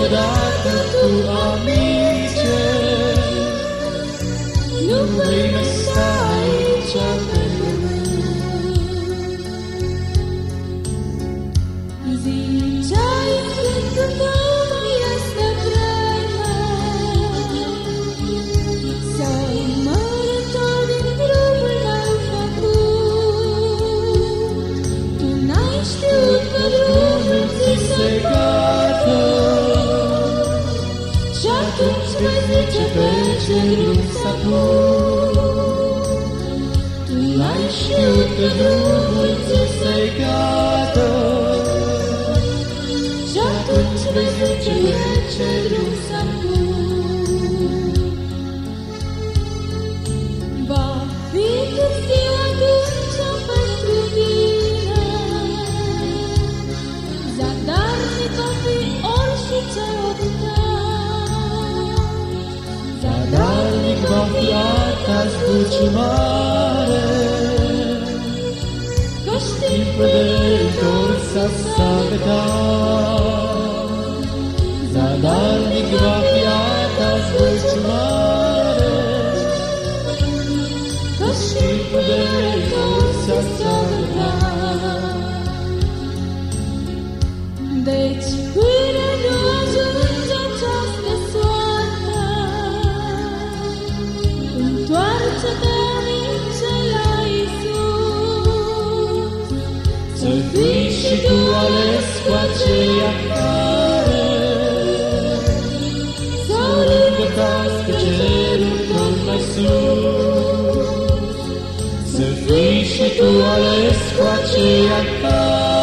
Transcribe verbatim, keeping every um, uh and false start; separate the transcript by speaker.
Speaker 1: odată tu, amice, nu vrei mai sta aici pentru mine.
Speaker 2: Ziceai că nu este vreme să mă retorn din drumul meu făcut. Tu n-ai știut că drumul ți se gata și atunci vei zice pe ce drum s-a pus. Tu n-ai știut că drumul ți se gata și atunci vei zice pe ce drum s-a pus. Va fi târziu atunci pentru tine, zadarnic va fi orice optat,
Speaker 1: Zadarnic va fi arta zbuciumare,
Speaker 2: că știi
Speaker 1: timpul de întors s-a gătat. Zadarnic va fi arta zbuciumare,
Speaker 2: că știi
Speaker 1: timpul de întors s-a gătat.
Speaker 2: Deci până nu ajunge această soartă, întoarce-te, amice, la Iisus.
Speaker 1: Să fii și tu ales cu aceia care
Speaker 2: Sau
Speaker 1: lângă cască cerul tot mai sus. Să fii și tu ales cu aceia care